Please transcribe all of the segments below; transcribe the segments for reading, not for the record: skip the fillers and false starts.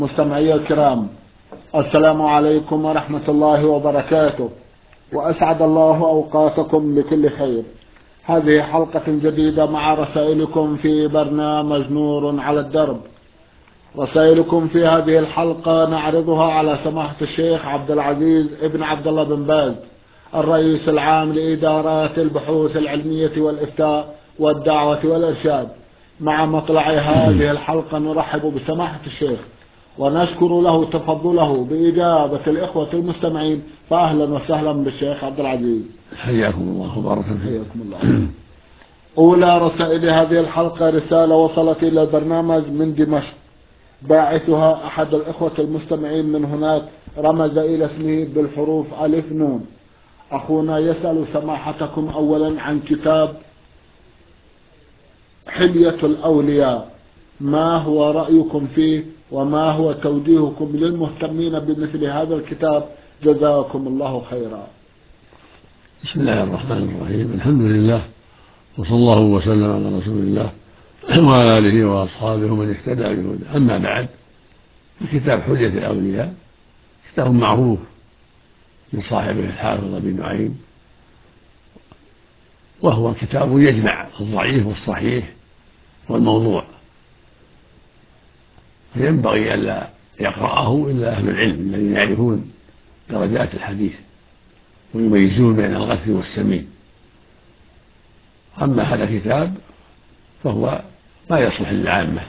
مستمعي الكرام، السلام عليكم ورحمة الله وبركاته، وأسعد الله أوقاتكم بكل خير. هذه حلقة جديدة مع رسائلكم في برنامج نور على الدرب. رسائلكم في هذه الحلقة نعرضها على سماحة الشيخ عبد العزيز ابن عبد الله بن باز، الرئيس العام لإدارات البحوث العلمية والإفتاء والدعوة والإرشاد. مع مطلع هذه الحلقة نرحب بسماحة الشيخ ونشكر له تفضله بإجابة الإخوة المستمعين، فأهلا وسهلا بالشيخ عبد العزيز. حياكم الله وبارك فيكم. حياكم الله. أولى رسائل هذه الحلقة رسالة وصلت إلى البرنامج من دمشق، باعثها أحد الإخوة المستمعين من هناك، رمز إلى اسمه بالحروف ألف نون. أخونا يسأل سماحتكم أولا عن كتاب حلية الأولياء، ما هو رأيكم فيه وما هو توجيهكم للمهتمين بمثل هذا الكتاب؟ جزاكم الله خيرا. بسم الله الرحمن الرحيم، الحمد لله وصلى الله وسلم على رسول الله وعلى آله وأصحابه ومن اهتدى بهداه. أما بعد، كتاب حلية الأولياء كتاب معروف من صاحبه الحافظ أبي نعيم، وهو كتاب يجمع الضعيف والصحيح والموضوع، فينبغي ألا يقرأه إلا أهل العلم الذين يعرفون درجات الحديث ويميزون بين الغث والسمين. أما هذا الكتاب فهو ما يصلح للعامة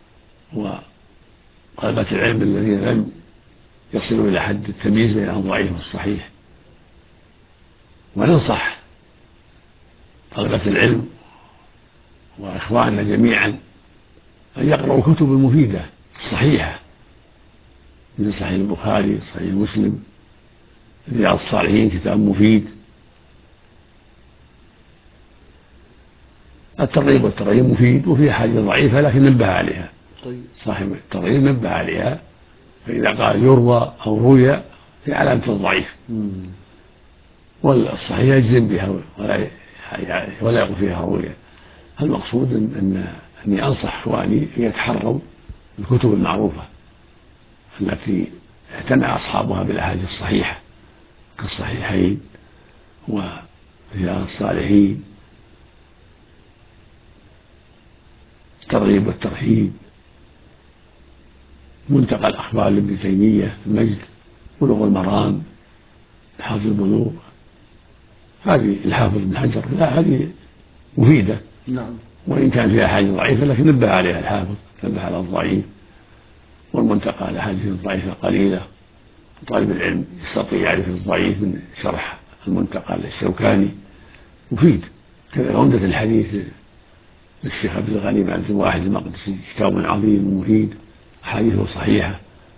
وطلبة العلم الذين لم يصلوا إلى حد التمييز بين الضعيف والصحيح. وننصح طلبة العلم وإخواننا جميعا أن يقرأوا الكتب المفيدة الصحيحة، من صحيح البخاري، صحيح مسلم، رياض الصالحين كتاب مفيد. الترغيب والترهيب مفيد، وفيه أحاديث ضعيفة لكن نبه عليها. صاحب الترغيب نبه عليها، فإذا قال يروى أو روي في علامة الضعيف، والصحيح يجزم بها ولا يقول فيها روي. المقصود أني أنصح إخواني أن يتحروا الكتب المعروفة التي اعتنى أصحابها بالأحاديث الصحيحة كالصحيحين ورياض الصالحين، الترغيب والترهيب، منتقى الأخبار لابن تيمية، المجد، بلوغ المرام، حافظ البلوغ. هذه الحافظ ابن حجر، لا هذه مفيدة، نعم، وإن كان فيها حاجة ضعيفة لكن نبه عليها الحافظ، نبه على الضعيف. والمنتقى الأحاديث الضعيفة قليلة، طالب العلم يستطيع يعرف الضعيف من شرح المنتقى للشوكاني، مفيد. كذا عمدة الحديث للشيخ عبد الغني بن عبد الواحد المقدسي كتاب عظيم مفيد، أحاديثه صحيحة.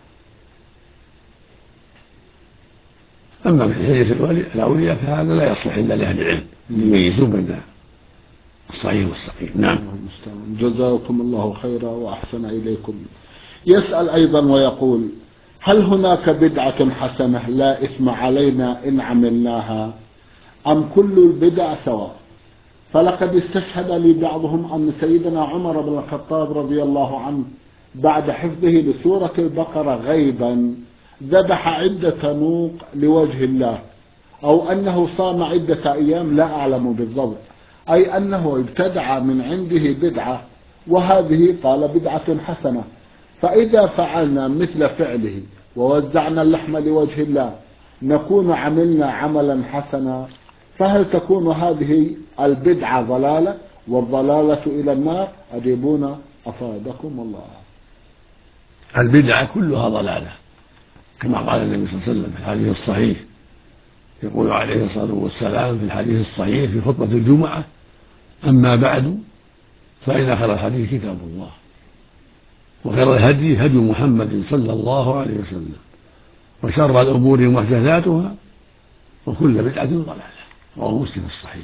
أما من حلية الأولياء فهذا لا يصلح إلا لأهل العلم يميزون بين الصحيح والسقيم. نعم. جزاكم الله خيرا وأحسن إليكم. يسأل أيضا ويقول: هل هناك بدعة حسنة لا إثم علينا إن عملناها، أم كل البدع سواء؟ فلقد استشهد لي بعضهم أن سيدنا عمر بن الخطاب رضي الله عنه بعد حفظه لسورة البقرة غيبا ذبح عدة نوق لوجه الله، أو أنه صام عدة أيام، لا أعلم بالضبط، أي أنه ابتدع من عنده بدعة، وهذه قال بدعة حسنة. فإذا فعلنا مثل فعله ووزعنا اللحم لوجه الله نكون عملنا عملا حسنا، فهل تكون هذه البدعة ضلالة والضلالة إلى النار؟ أجيبونا أفادكم الله. البدعة كلها ضلالة، كما قال النبي صلى الله عليه وسلم في الحديث الصحيح، يقول عليه الصلاة والسلام في الحديث الصحيح في خطبة الجمعة: أما بعد فإن خير الحديث كتاب الله، وخير الهدي هدي محمد صلى الله عليه وسلم، وشر الأمور محدثاتها، وكل بدعة ضلالة. رواه مسلم في الصحيح.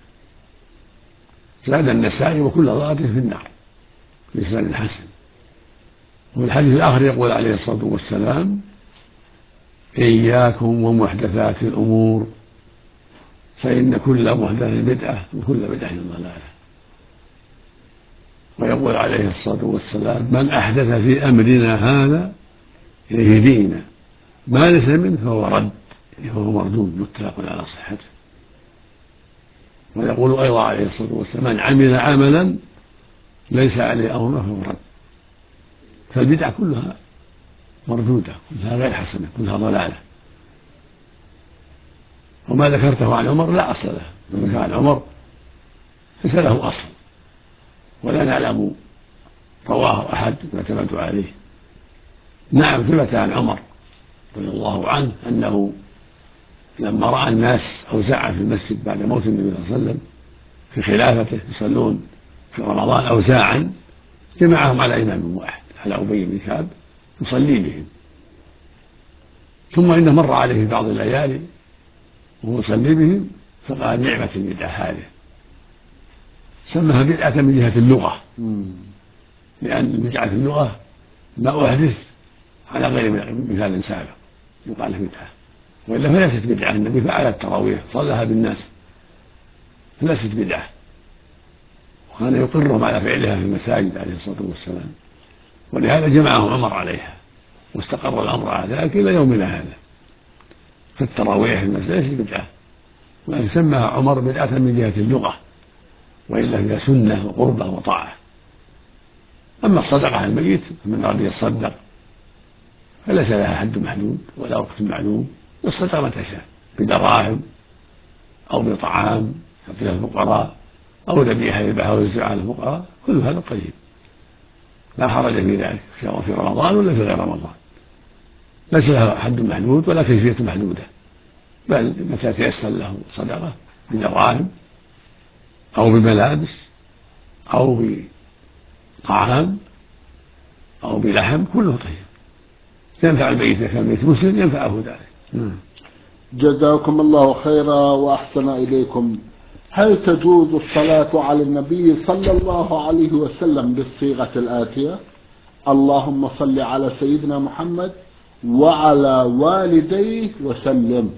زاد النسائي: وكل ضلالة في النار، بإسناد حسن. وفي الحديث الآخر يقول عليه الصلاة والسلام: إياكم ومحدثات الأمور، فإن كل محدثة بدعة وكل بدعة ضلالة. ويقول عليه الصلاة والسلام: من أحدث في أمرنا هذا إليه ديننا ما ليس منه فهو رد، فهو مردود متفق على صحته. ويقول أيضا عليه الصلاة والسلام: من عمل عملا ليس عليه أمرنا فهو رد. فالبدع كلها مردودة، كلها غير حسنة، كلها ضلالة. وما ذكرته عن عمر لا أصل له، ما ذكر عن عمر ليس له أصل، ولا نعلم رواه أحد يعتمد عليه. نعم ثبت عن عمر رضي الله عنه أنه لما رأى الناس أوزاعا في المسجد بعد موت النبي صلى الله عليه وسلم في خلافته يصلون في رمضان أوزاعا، جمعهم على إمام واحد، على أبي بن كعب يصلي بهم. ثم إنه مر عليه في بعض الليالي وهو يصلي بهم فقال: نعمة البدعة هذه. سماها بدعة من جهة اللغة، لأن بدعة اللغة ما أحدث على غير مثال سابق يقال بدعة، وإلا فليست بدعة. النبي فعل التراويح صلىها بالناس، فليست بدعة، وكان يقرهم على فعلها في المساجد عليه الصلاة والسلام، ولهذا جمعهم عمر عليها واستقر الأمر على ذلك إلى يومنا هذا. فالتراويح في المسجد ليست بدعة، ولكن سماها عمر بدعة من جهة اللغة، وإلا هي سنة وقربة وطاعة. أما الصدقة على الميت فمن أراد يتصدق فليس لها حد محدود ولا وقت معلوم، يصدق ما تشاء بدراهم أو بطعام يعطيها الفقراء أو ذبيحة يذبحها ويوزعها على الفقراء، كل هذا طيب لا حرج في ذلك، سواء في رمضان ولا في غير رمضان. ليس لها حد محدود ولا كيفية محدودة، بل متى تيسر له صدقة بدراهم أو بملابس أو بطعام أو بلحم كله طيب، ينفع الميت إذا كان الميت مسلم ينفعه ذلك. جزاكم الله خيرا وأحسن إليكم. هل تجوز الصلاة على النبي صلى الله عليه وسلم بالصيغة الآتية: اللهم صل على سيدنا محمد وعلى والديه وسلم؟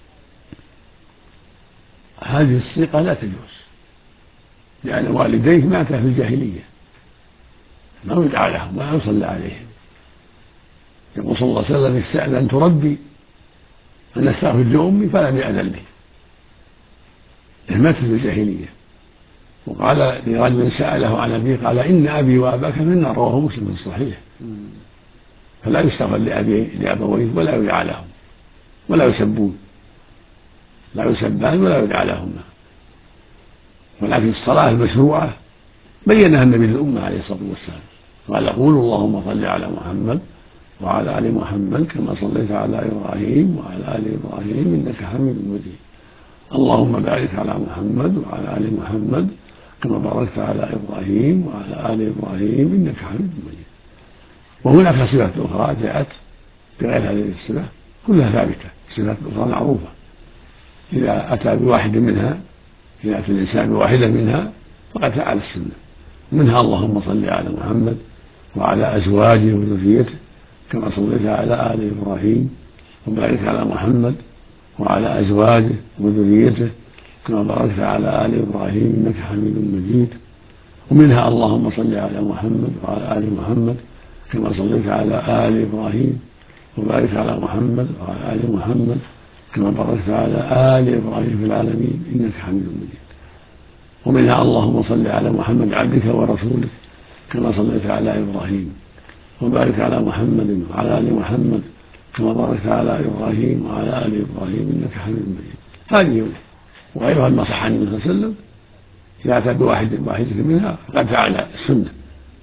هذه الصيغة لا تجوز، لأن والديه مات في الجاهلية، ما يدعى لهم ولا يصلى عليهم. يقول صلى الله عليه وسلم: استأذنت ربي أن أستغفر لأمي فلم يأذن لي، مات في الجاهلية. وقال لرجل سأله عن أبيه قال: إن أبي وأباك في النار، رواه مسلم في الصحيح. فلا يستغفر لأبويه ولا يدعى لهم ولا يسبون، لا يسبان ولا يدعى لهما. ولكن الصلاة المشروعة بينها النبي للأمة عليه الصلاة والسلام، قال: قولوا اللهم صل على محمد وعلى آل محمد كما صليت على إبراهيم وعلى آل إبراهيم إنك حميد مجيد، اللهم بارك على محمد وعلى آل محمد كما باركت على إبراهيم وعلى آل إبراهيم إنك حميد مجيد. وهناك صفات أخرى جاءت بغير هذه الصفة كلها ثابتة، صفات أخرى معروفة إذا أتى بواحد منها، إذا أتى الإنسان بواحدة منها فقد فعل السنة. منها اللهم صل على محمد وعلى أزواجه وذريته كما صليت على آل إبراهيم وبارك على محمد وعلى أزواجه وذريته كما باركت على آل إبراهيم إنك حميد مجيد. ومنها اللهم صل على محمد وعلى آل محمد كما صليت على آل إبراهيم وبارك على محمد وعلى آل محمد كما باركت على آل إبراهيم في العالمين إنك حميد مجيد. ومنها اللهم صل على محمد عبدك ورسولك كما صليت على إبراهيم وبارك على محمد وعلى آل محمد كما باركت على إبراهيم وعلى آل إبراهيم إنك حميد مجيد. هذه وغيرها ما صح عن النبي صلى الله عليه وسلم، إذا أتى بواحدة منها فقد فعل السنة.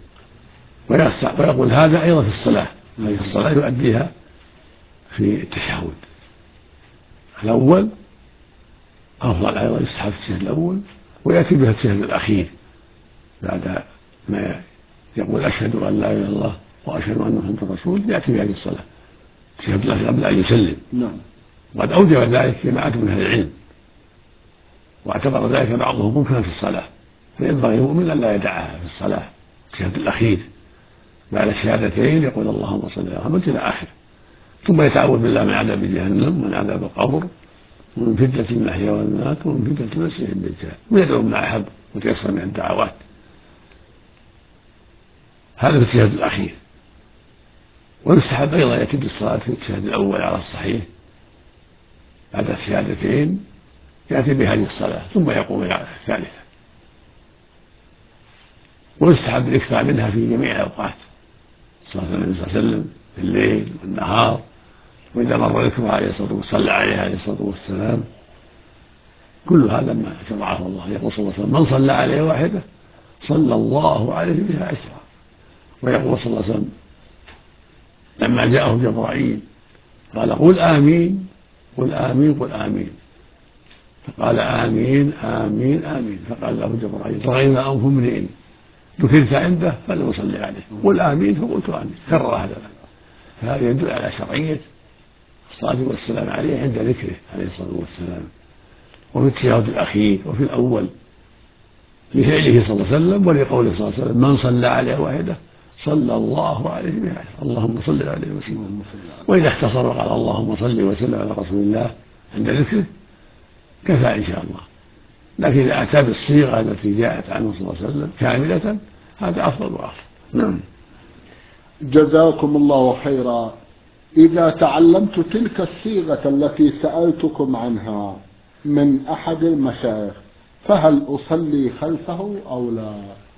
ويقول هذا أيضا في الصلاة، هذه الصلاة يؤديها في التشهد الأول أفضل، أيضا يستحب في التشهد الأول، ويأتي بها التشهد الأخير بعد ما يقول أشهد أن لا إله إلا الله وأشهد أن محمدا رسول الله، يأتي بهذه الصلاة التشهد الأخير قبل أن يسلم. وقد أوجب ذلك جماعة من أهل العلم، واعتبر ذلك بعضهم ممكنا في الصلاة، فينبغي المؤمن أن لا يدعها في الصلاة التشهد الأخير بعد الشهادتين يقول اللهم صل على محمد إلى آخره، ثم يتعوذ بالله من عذاب جهنم ومن عذاب القبر ومن فتنة المحيا والممات ومن فتنة المسيح الدجال، ويدعو ما أحب وتيسر من الدعوات. هذا في التشهد الأخير. ويستحب أيضا يأتي بالصلاة في التشهد الأول على الصحيح بعد الشهادتين يأتي بهذه الصلاة ثم يقوم إلى الثالثة. ويستحب الإكثار منها في جميع الأوقات، صلى النبي صلى الله عليه وسلم في الليل والنهار، وإذا مر ذكره عليه الصلاة والسلام صلى عليه عليه الصلاة والسلام. كل هذا ما شرعه الله. يقول صلى الله عليه وسلم: من صلى عليه واحدة صلى الله عليه بها عشرا. ويقول صلى الله عليه وسلم لما جاءه جبرائيل قال: قل آمين قل آمين قل آمين، فقال: آمين آمين آمين. فقال له جبرائيل: رغم أنف امرئ ذكرت عنده فلم يصلي عليه، قل آمين فقلت آمين. كرر هذا. فهذا يدل على شرعية الصلاة والسلام عليه عند ذكره عليه الصلاة والسلام، وفي التشهد الأخير وفي الأول لفعله صلى الله عليه وسلم ولقوله صلى الله عليه وسلم: من صلى عليه واحدة صلى الله عليه بها. اللهم صل عليه وسلم. وإذا اختصر وقال: اللهم صل وسلم على رسول الله عند ذكره كفى إن شاء الله. لكن إذا أتى بالصيغة التي جاءت عنه صلى الله عليه وسلم كاملة هذا أفضل وأفضل. نعم. جزاكم الله خيرا. إذا تعلمت تلك الصيغة التي سألتكم عنها من أحد المشايخ فهل أصلي خلفه أو لا؟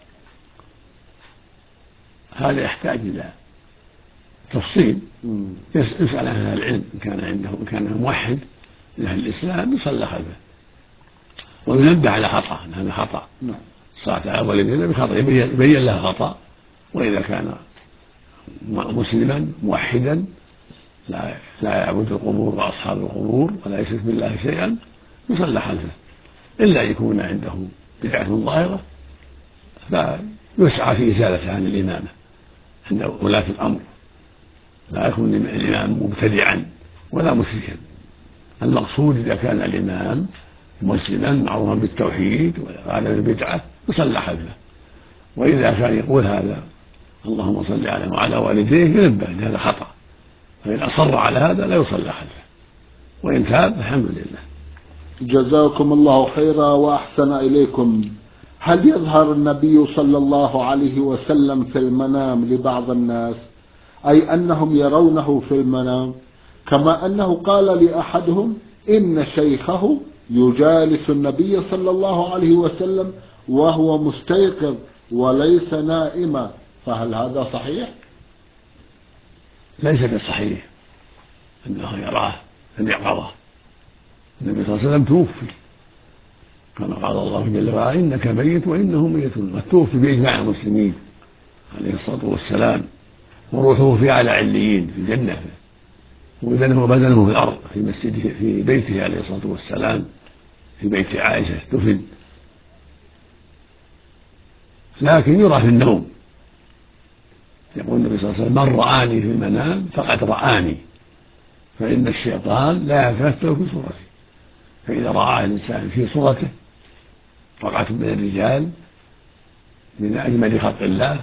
هذا يحتاج إلى تفصيل. يسأل عن أهل العلم إن كان عنده، إن كان موحد لأهل الإسلام يصلى خلفه، وينبه على خطأ أن هذا خطأ. الصلاة على والديه بخطأ يبين له خطأ. وإذا كان مسلما موحدا لا يعبد القبور وأصحاب القبور ولا يشرك بالله شيئا يصلى خلفه، إلا يكون عنده بدعة ظاهرة فيسعى في إزالتها عن الإمامة عند ولاة الأمر. لا يكون الإمام مبتدعا ولا مشركا. المقصود إذا كان الإمام مسلما معروفا بالتوحيد وعدم البدعة يصلى خلفه. وإذا كان يقول هذا اللهم صل عليه وعلى والديه ينبه لهذا خطأ، فإن أصر على هذا لا يصلى خلفه، وإن تاب الحمد لله. جزاكم الله خيرا وأحسن إليكم. هل يظهر النبي صلى الله عليه وسلم في المنام لبعض الناس، أي أنهم يرونه في المنام، كما أنه قال لأحدهم إن شيخه يجالس النبي صلى الله عليه وسلم وهو مستيقظ وليس نائما، فهل هذا صحيح؟ ليس بصحيح أنه يراه في اليقظة. النبي صلى الله عليه وسلم توفي كما قال الله جل وعلا: إنك ميت وإنهم ميتون. والتوفي بإجماع المسلمين عليه الصلاة والسلام، وروحه في أعلى عليين في الجنة، وبدنه في الأرض في مسجده في بيته عليه الصلاة والسلام في بيت عائشة دفن. لكن يرى في النوم. يقول النبي صلى الله عليه وسلم: من رآني في المنام فقد رآني، فإن الشيطان لا يتمثل في صورته. فإذا رآه الإنسان في صورته رقعة من الرجال من أجمل خلق الله،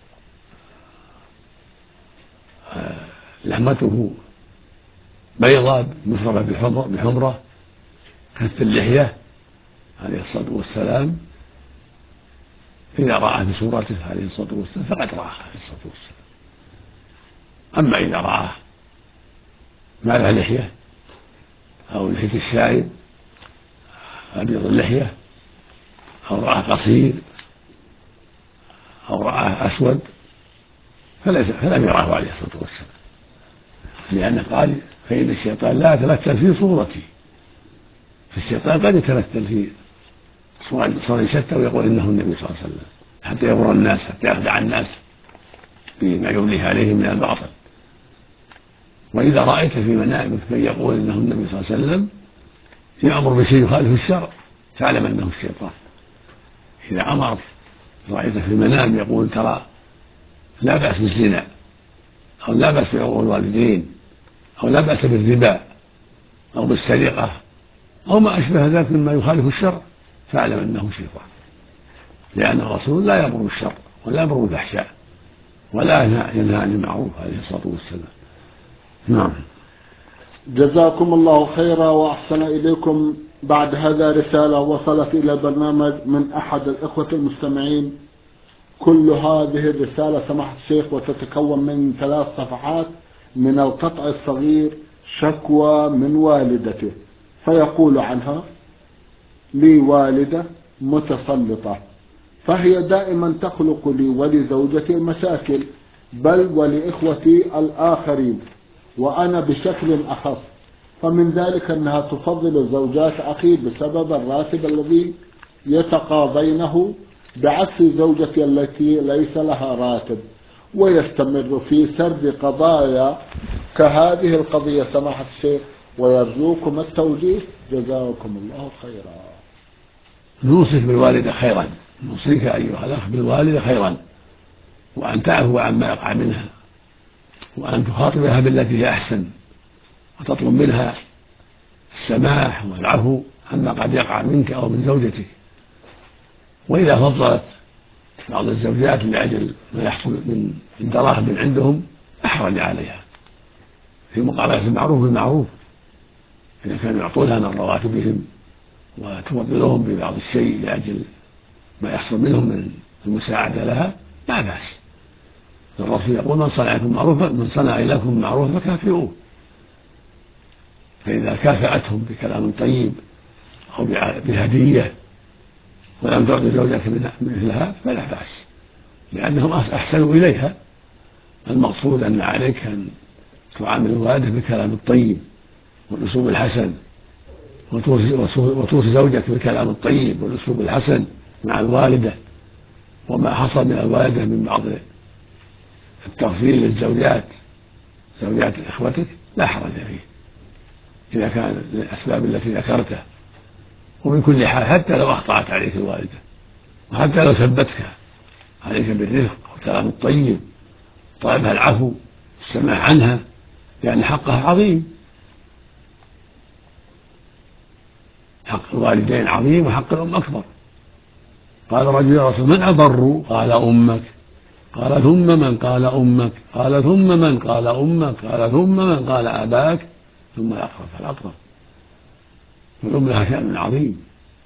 لحمته بيضاء مشربة بحمرة كث اللحية عليه الصلاة والسلام، إذا رآه في صورته عليه الصلاة والسلام فقد رآه عليه الصلاة والسلام. أما إذا رآه ما له لحية أو لحية الشارب أبيض اللحية، أو رآه قصير، أو رآه أسود، فلم يراه عليه الصلاة والسلام، لأنه قال: فإن الشيطان لا يتمثل في صورتي. فالشيطان قد يتمثل في صور شتى ويقول إنه النبي صلى الله عليه وسلم حتى يغر الناس، حتى يخدع الناس بما يمليه عليهم من الباطل. وإذا رأيت في منامك من يقول إنه النبي صلى الله عليه وسلم يأمر بشيء يخالف الشرع فاعلم أنه الشيطان. إذا أمر رأيت في المنام يقول ترى لا بأس بالزنا، أو لا بأس بعقوق الوالدين، أو لا بأس بالربا أو بالسرقة أو ما أشبه ذلك مما يخالف الشرع فاعلم أنه شيطان، لأن الرسول لا يأمر بالشر ولا يأمر بالفحشاء ولا ينهى عن المعروف عليه الصلاة والسلام. نعم. جزاكم الله خيرا وأحسن إليكم. بعد هذا رسالة وصلت إلى البرنامج من أحد الإخوة المستمعين كل هذه الرسالة سماحة الشيخ وتتكون من 3 صفحات من القطع الصغير شكوى من والدته، فيقول عنها: لي والدة متسلطة، فهي دائما تخلق لي ولزوجتي مشاكل، بل ولإخوتي الآخرين، وأنا بشكل أخص. فمن ذلك أنها تفضل زوجات أخي بسبب الراتب الذي يتقاضينه، بعكس زوجتي التي ليس لها راتب. ويستمر في سرد قضايا كهذه القضية سماحة الشيخ، ويرجوكم التوجيه جزاكم الله خيرا. نوصيك بالوالدة خيرا، نوصيك أيها الأخ بالوالدة خيرا، وأن تعفو عما يقع منها، وأن تخاطبها بالتي هي أحسن، وتطلب منها السماح والعفو عما قد يقع منك أو من زوجتك. وإذا فضلت بعض الزوجات لأجل ما يحصل من دراهم عندهم أحرج عليها في مقابلة المعروف بالمعروف، إذا كانوا يعطونها من رواتبهم وتفضلهم ببعض الشيء لأجل ما يحصل منهم من المساعدة لها لا بأس. الرسول يقول: من صنع إليكم معروفا فكافئوه. فإذا كافأتهم بكلام طيب أو بهدية ولم تعطي زوجك مثلها فلا بأس، لأنهم أحسنوا إليها. المقصود أن عليك أن تعامل الوالدة بالكلام الطيب والأسلوب الحسن، وتوصي زوجك بالكلام الطيب والأسلوب الحسن مع الوالدة. وما حصل من الوالدة من بعض التغفيل للزوجات زوجات إخوتك لا حرج فيه إذا كان للأسباب التي ذكرتها. ومن كل حال حتى لو أخطأت عليك الوالدة، وحتى لو سبتك، عليك بالرفق والكلام الطيب، طلبها العفو والسماح عنها، لأن حقها عظيم، حق الوالدين عظيم وحق الأم أكبر. قال رجل: يا رسول من أبر؟ قال: أمك. قال: ثم من؟ قال: أمك. قال: ثم من؟ قال: أمك. قال: ثم من؟ قال: أباك. ثم الأقرب فالأقرب. والأم لها شأن عظيم،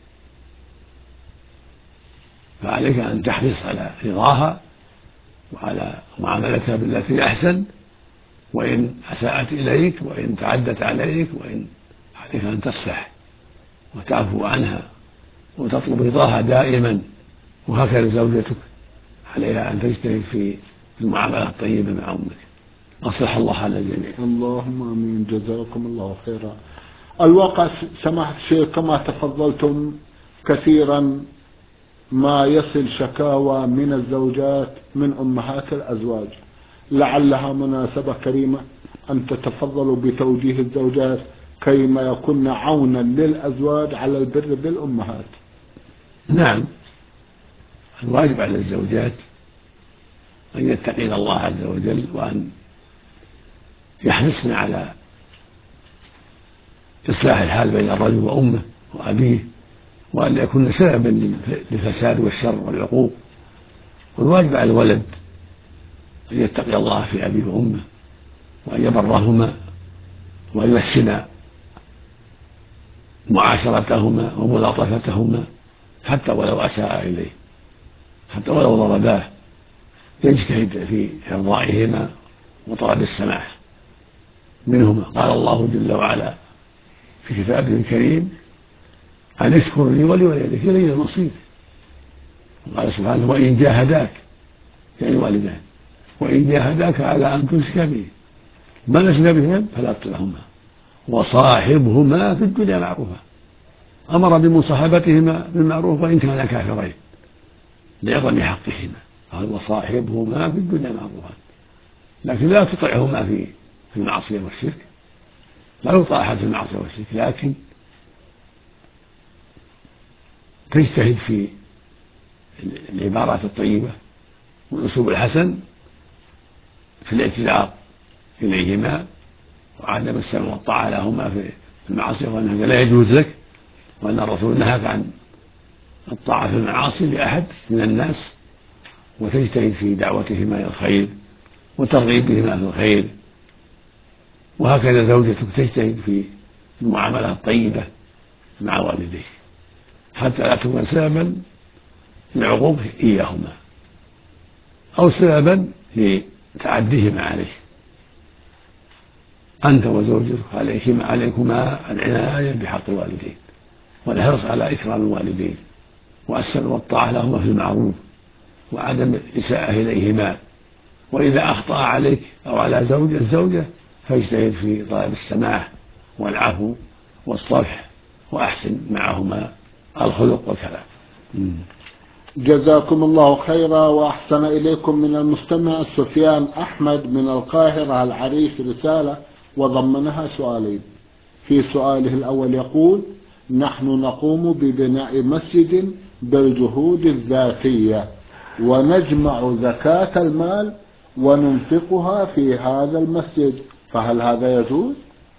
فعليك أن تحرص على رضاها وعلى معاملتها بالتي أحسن، وإن أساءت إليك وإن تعدت عليك، وإن عليك أن تصفح وتعفو عنها وتطلب رضاها دائما. وهكذا زوجتك عليها أن تجتهد في المعاملة الطيبة مع أمك. أصلح الله حال الجميع. اللهم آمين، جزاكم الله خيرا. الواقع سماحة الشيخ كما تفضلتم كثيرا ما يصل شكاوى من الزوجات من أمهات الأزواج، لعلها مناسبة كريمة أن تتفضلوا بتوجيه الزوجات كيما يكون عونا للأزواج على البر بالأمهات. نعم، الواجب على الزوجات أن يتقين الله عز وجل، وأن يحرصن على إصلاح الحال بين الرجل وأمه وأبيه، وأن يكون سببا للفساد والشر والعقوق. والواجب على الولد أن يتقي الله في أبيه وأمه، وأن يبرهما وأن يحسن معاشرتهما وملاطفتهما، حتى ولو أساء إليه، حتى ولو ضرباه، يجتهد في إرضائهما وطلب السماح منهما. قال الله جل وعلا في كتابه الكريم: أن اشكر لي ولوالديك إلي المصير. وقال سبحانه: وإن جاهداك، يعني والدان، وإن جاهداك على أن تشرك به ما لست بهم فلا تطعهما وصاحبهما في الدنيا معروفا. أمر بمصاحبتهما بالمعروف وإن كانا كافرين لعظم حقهما، قال: وصاحبهما في الدنيا معروفا. لكن لا تطعهما في المعصية والشرك، لا يطاع أحد في المعصية والشرك، لكن تجتهد في العبارات الطيبة والأسلوب الحسن في الاعتذار إليهما، وعدم السمع والطاعة لهما في المعاصي، وأن هذا لا يجوز لك، وأن الرسول نهاك عن الطاعة في المعاصي لأحد من الناس، وتجتهد في دعوتهما إلى الخير وترغيبهما في الخير. وهكذا زوجتك تجتهد في المعاملة الطيبة مع والديه، حتى لا تكون سببا للعقوق إياهما. أو سببا لتعديهما عليه. أنت وزوجك عليكما العناية بحق الوالدين والحرص على إكرام الوالدين والسمع والطاعة لهما في المعروف وعدم الإساءة إليهما، وإذا أخطأ عليك أو على الزوجة فاجتهد في طلب السماح والعفو والصفح وأحسن معهما الخلق والكلام. جزاكم الله خيرا وأحسن إليكم. من المستمع سفيان أحمد من القاهرة العريش رسالة وضمنها سؤالين. في سؤاله الأول يقول: نحن نقوم ببناء مسجد بالجهود الذاتية ونجمع زكاة المال وننفقها في هذا المسجد، فهل هذا يجوز؟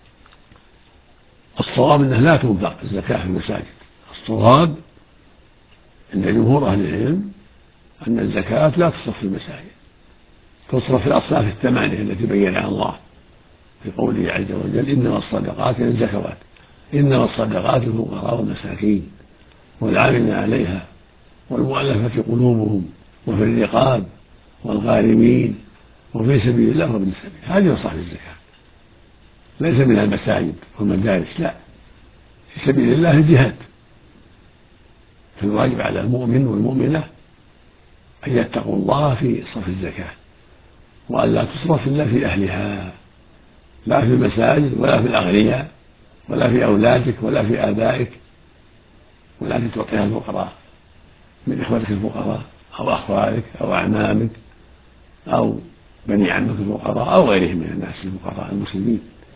الصواب أنه لا تنفق الزكاة في المساجد. الصواب أن جمهور أهل العلم أن الزكاة لا تصرف في المساجد، تصرف في الأصناف الثمانية التي بينها الله في قوله عز وجل: إنما الصدقات للزكوات إنما الصدقات للفقراء والمساكين والعاملين عليها والمؤلفة قلوبهم وفي الرقاب والغارمين وفي سبيل الله وابن السبيل. هذه مصارف الزكاة، ليس منها المساجد والمدارس، لا، في سبيل الله الجهاد. فالواجب على المؤمن والمؤمنة أن يتقوا الله في صرف الزكاة وأن لا تصرف إلا في أهلها، لا في المساجد ولا في الأغنياء ولا في أولادك ولا في آبائك، ولكن تعطيها الفقراء من إخوتك الفقراء أو أخوالك أو أعمامك أو بني عمك الفقراء أو غيرهم من الناس الفقراء المسلمين.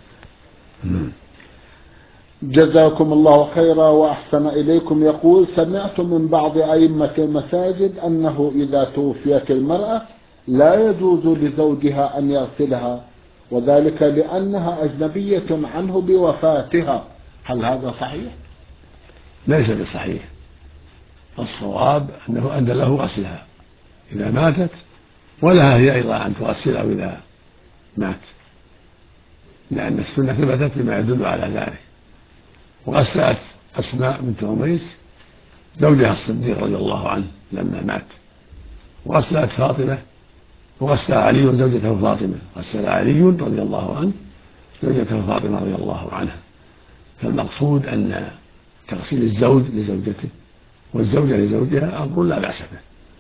جزاكم الله خيرا وأحسن إليكم. يقول: سمعت من بعض أئمة المساجد أنه إذا توفيت المرأة لا يجوز لزوجها أن يغسلها، وذلك لأنها أجنبية عنه بوفاتها، هل هذا صحيح؟ ليس بصحيح. الصواب أن له غسلها إذا ماتت، ولها هي أيضا أن تغسله إذا مات، لأن السنة ثبتت بما يدل على ذلك. وغسلت أسماء بنت عميس زوجها الصديق رضي الله عنه لما مات، وغسلت فاطمة، وغسل علي زوجته فاطمة، غسل علي رضي الله عنه زوجته فاطمة رضي الله عنها. فالمقصود أن تغسيل الزوج لزوجته والزوجة لزوجها أمر لا بأس به،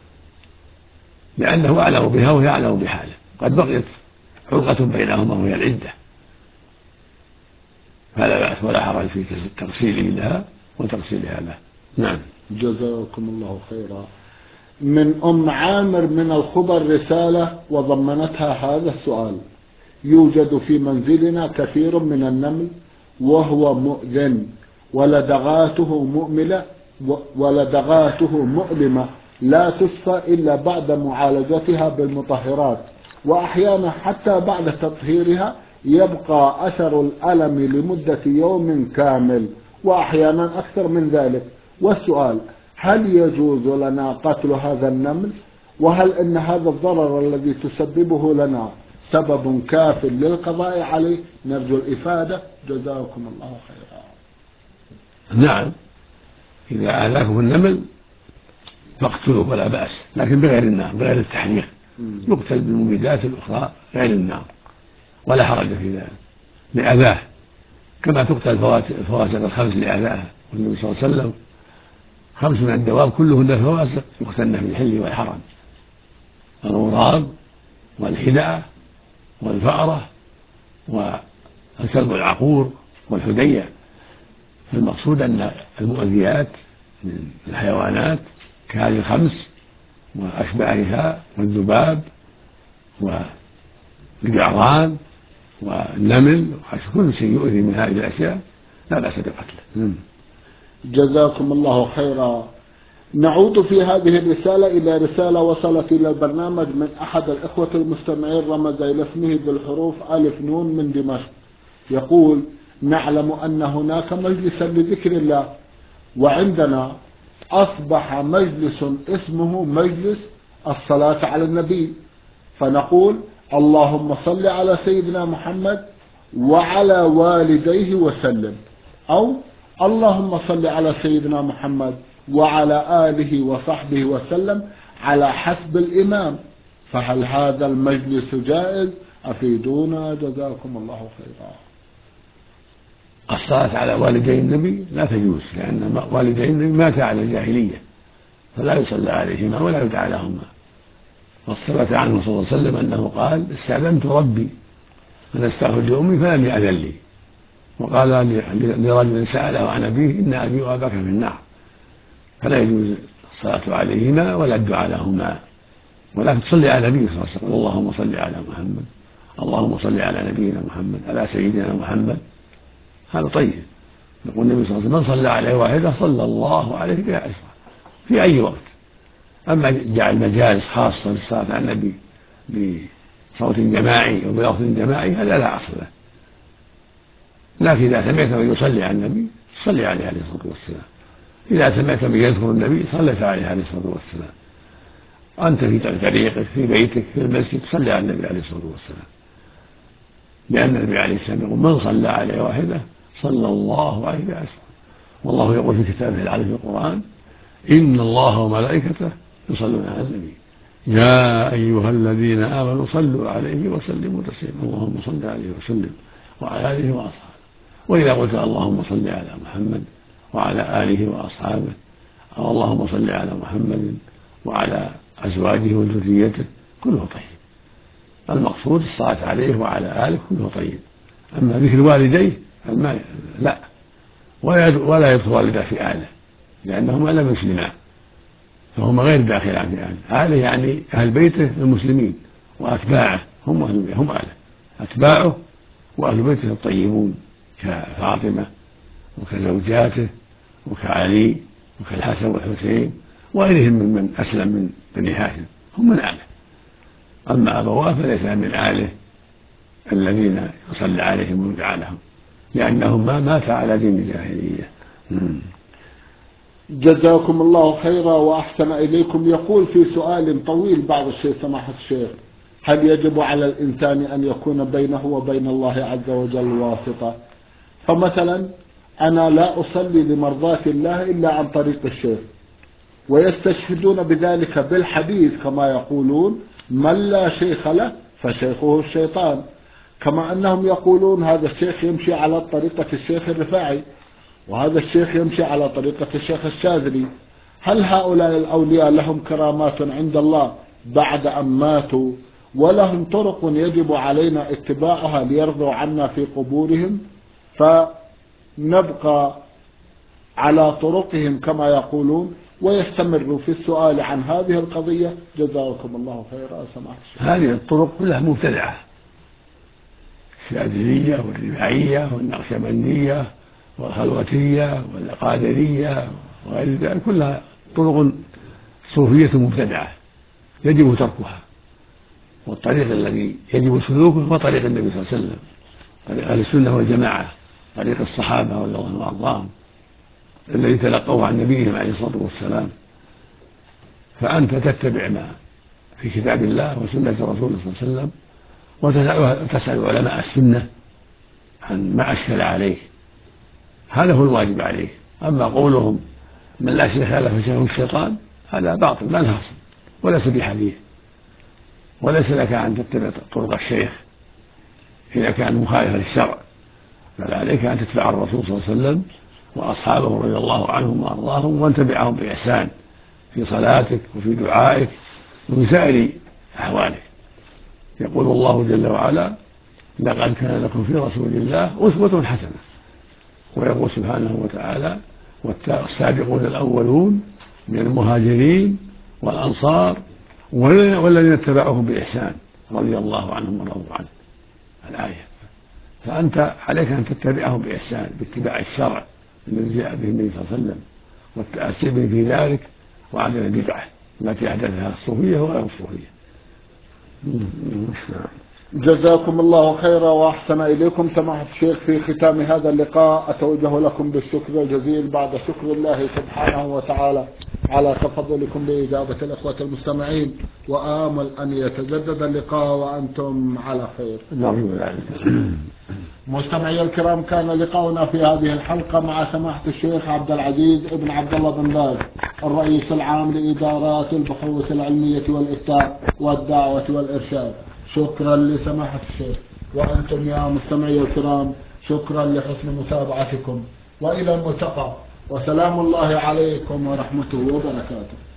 لأنه أعلم بها وهي أعلم بحاله، قد بقيت علقة بينهما وهي العدة، فلا بأس ولا حرج في تغسيله لها وتغسيلها له. نعم. جزاكم الله خيرا. من أم عامر من الخبر رسالة وضمنتها هذا السؤال: يوجد في منزلنا كثير من النمل وهو مؤذن ولدغاته مؤلمة لا تشفى إلا بعد معالجتها بالمطهرات، وأحيانا حتى بعد تطهيرها يبقى أثر الألم لمدة يوم كامل، وأحيانا أكثر من ذلك. والسؤال: هل يجوز لنا قتل هذا النمل؟ وهل إن هذا الضرر الذي تسببه لنا سبب كاف للقضاء عليه؟ نرجو الإفادة، جزاكم الله خيرا. نعم، إذا آذاكم النمل فاقتلوا ولا بأس، لكن بغير النار، بغير التحريق، يقتل بالمبيدات الأخرى غير النار ولا حرج في ذلك لأذاه، كما تقتل الفواسق الخمس لأذاها. والنبي صلى الله عليه وسلم: 5 من الدواب كلهن فواسق يقتلن في الحل والحرم: الغراب والحدأة والفأرة والكلب العقور والحدية. المقصود أن المؤذيات من الحيوانات كهذه 5 وأشباهها والذباب والجعران والنمل وكل شيء يؤذي من هذه الأشياء لا بأس بقتله. جزاكم الله خيرا. نعود في هذه الرسالة إلى رسالة وصلت إلى البرنامج من أحد الإخوة المستمعين رمز إلى اسمه بالحروف ألف نون من دمشق. يقول: نعلم أن هناك مجلسا لذكر الله، وعندنا أصبح مجلس اسمه مجلس الصلاة على النبي، فنقول: اللهم صل على سيدنا محمد وعلى والديه وسلم، أو اللهم صل على سيدنا محمد وعلى آله وصحبه وسلم، على حسب الإمام. فهل هذا المجلس جائز؟ أفيدونا جزاكم الله خيرا. الصلاة على والدي النبي لا تجوز، لأن والدي النبي مات على الجاهلية فلا يصلى عليهما ولا يدعى لهما. وثبت عنه صلى الله عليه وسلم أنه قال: استأذنت ربي أن أستغفر لأمي فلم يأذن لي. وقال لرجل سأله عن أبيه: إن أبي وأباك في النار. فلا يجوز الصلاة عليهما ولا الدعاء لهما، ولكن تصلي على النبي صلى الله عليه وسلم: اللهم صل على محمد، اللهم صل على نبينا محمد، على سيدنا محمد. هذا طيب. يقول النبي صلى الله عليه وسلم: من صلى عليه واحدة صلى الله عليه بها عشرة في أي وقت. أما جعل مجالس خاصة للصلاة على النبي بصوت جماعي أو بلفظ جماعي هذا لا أصل له، لكن إذا سمعت من يصلي على النبي صلي عليه عليه الصلاة والسلام. إذا سمعت من يذكر النبي صليت عليه عليه الصلاة والسلام. أنت في طريقك في بيتك في المسجد صلي على النبي عليه الصلاة والسلام، لأن النبي عليه السلام يقول: من صلى عليه واحدة صلى الله عليه عشرة. والله يقول في كتابه العزيز في القرآن: إن الله وملائكته يصلون على النبي يا أيها الذين آمنوا صلوا عليه وسلموا تسليما. اللهم صل عليه وسلم وعلى آله وأصحابه. وإذا قلت اللهم صل على محمد وعلى آله وأصحابه، أو اللهم صل على محمد وعلى أزواجه وذريته، كله طيب. المقصود الصلاة عليه وعلى آله كله طيب. أما ذكر والديه لا، ولا يذكر والديه في آله، لأنهما لم يسلما، فهما غير داخلان في آله. آله يعني أهل بيته المسلمين، وأتباعه هم آله. أتباعه وأهل بيته الطيبون كفاطمة وكزوجاته وكعلي وكالحسن والحسين وغيرهم ممن أسلم من بني هاشم هم من آله. أما أبواه فليس من آله الذين يصلى عليهم ويدعى لهم، لأنهم ما مات على دين الجاهلية. جزاكم الله خيرا وأحسن إليكم. يقول في سؤال طويل بعض الشيء: سماحة الشيخ، هل يجب على الإنسان أن يكون بينه وبين الله عز وجل واسطة؟ فمثلا أنا لا أصلي لمرضاة الله إلا عن طريق الشيخ، ويستشهدون بذلك بالحديث كما يقولون: من لا شيخ له فشيخه الشيطان، كما أنهم يقولون هذا الشيخ يمشي على طريقة الشيخ الرفاعي، وهذا الشيخ يمشي على طريقة الشيخ الشاذلي. هل هؤلاء الأولياء لهم كرامات عند الله بعد أن ماتوا، ولهم طرق يجب علينا اتباعها ليرضوا عنا في قبورهم، فنبقى على طرقهم كما يقولون ويستمروا في السؤال عن هذه القضية؟ جزاكم الله خيرا. سمعت هذه الطرق كلها مبتدعة: الشاذلية والرفاعية والنقشبندية والخلوتية والقادرية وغير ذلك، كلها طرق صوفية مبتدعة يجب تركها. والطريق الذي يجب سلوكه هو طريق النبي صلى الله عليه وسلم، طريق أهل السنة والجماعة، طريق الصحابة رضي الله عنهم الذي تلقوه عن نبيهم عليه الصلاة والسلام. فأنت تتبع ما في كتاب الله وسنة رسوله صلى الله عليه وسلم، وتسأل علماء السنة عن ما أشكل عليه، هذا هو الواجب عليه. أما قولهم من لا شيخ له فشيخه الشيطان هذا باطل لا ناصر وليس بحديث، وليس لك أن تتبع طرق الشيخ إذا كان مخالفا للشرع، بل عليك أن تتبع الرسول صلى الله عليه وسلم وأصحابه رضي الله عنهم وأرضاهم، وأن تبعهم بإحسان في صلاتك وفي دعائك وفي سائر أحوالك. يقول الله جل وعلا: لقد كان لكم في رسول الله أسوة حسنة. ويقول سبحانه وتعالى: والسابقون الأولون من المهاجرين والأنصار والذين اتبعوهم بإحسان رضي الله عنهم ورضوا عنه. الآية. فأنت عليك أن تتبعهم بإحسان باتباع الشرع الذي جاء به النبي صلى الله عليه وسلم، والتأسي به في ذلك، وعدم البدعة التي أحدثها الصوفية وغير الصوفية. جزاكم الله خيرا وأحسن إليكم. سماحة الشيخ، في ختام هذا اللقاء أتوجه لكم بالشكر الجزيل بعد شكر الله سبحانه وتعالى على تفضلكم بإجابة الإخوة المستمعين، وآمل أن يتجدد اللقاء وأنتم على خير. مستمعي الكرام، كان لقاؤنا في هذه الحلقة مع سماحة الشيخ عبد العزيز ابن عبد الله بن باز، الرئيس العام لإدارات البحوث العلمية والإفتاء والدعوة والإرشاد. شكرا لسماحة الشيخ، وأنتم يا مستمعي الكرام شكرا لحسن متابعتكم، وإلى الملتقى، وسلام الله عليكم ورحمته وبركاته.